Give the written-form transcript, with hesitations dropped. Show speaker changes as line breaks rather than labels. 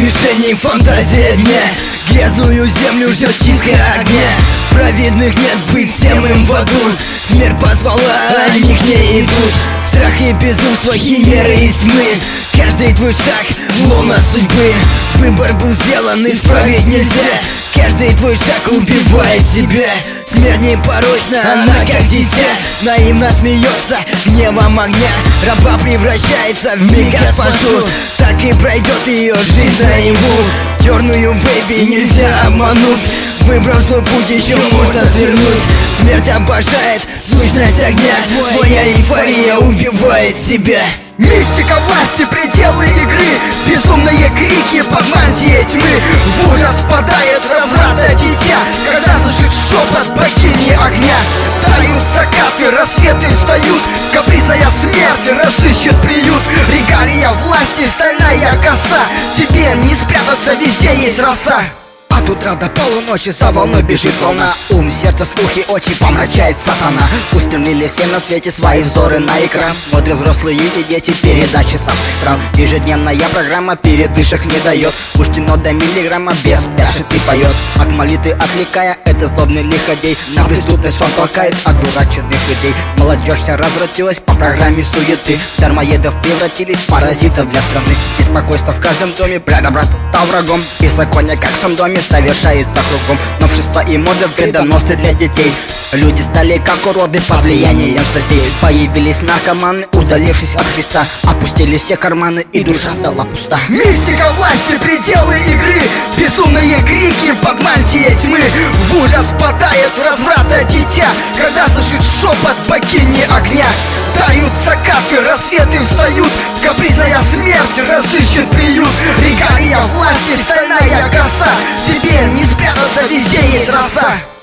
движений фантазия дня. Грязную землю ждет чистка огня. Праведных нет, быть всем им в аду. Смерть позвала, они к ней идут. Страх и безумство, химеры из тьмы. Каждый твой шаг в лоно судьбы. Выбор был сделан, исправить нельзя. Каждый твой шаг убивает тебя. Смерть непорочна, она как дитя. Наивно смеется гневом огня. Раба превращается в миг госпожу. Так и пройдет ее жизнь наяву. Черную бэйби нельзя обмануть. Выбрав свой путь, еще можно свернуть. Смерть обожает сущность огня. Твоя эйфория убивает себя.
Мистика власти, пределы игры. Безумные крики под мантией тьмы. В ужас впадает разврата дитя, когда слышит шепот богини огня. Тают закаты, рассветы встают. Капризная смерть разыщет приют. Регалия власти, стальная коса. Тебе не спрятаться, везде есть роса. От утра до полуночи за волной бежит волна. Ум, сердце, слухи, очи помрачает сатана. Устремили все на свете свои взоры на экран. Смотрят взрослые и дети передачи с разных стран. Ежедневная программа передышек не дает. Пуштино до миллиграмма без пляшет и поет. От молитвы отвлекая, это злобный лиходей. На преступность он толкает одураченных людей. Молодежь вся развратилась по программе суеты. Дармоедов превратились в паразитов для страны. Беспокойство в каждом доме, брат стал врагом. Беззаконие как в сам доме совершается кругом. Новшества и моды вредоносны для детей. Люди стали как уроды под влиянием страстей. Появились наркоманы, удалившись от Христа. Опустили все карманы, и душа стала пуста. Мистика власти, пределы игры. Безумные крики под мантией тьмы. В ужас впадает разврата дитя, когда слышит шепот богини огня. Тают закаты, рассветы встают. Капризная смерть разыщет приют. Регалия власти, стальная коса. Тебе не спрятаться, везде есть роса.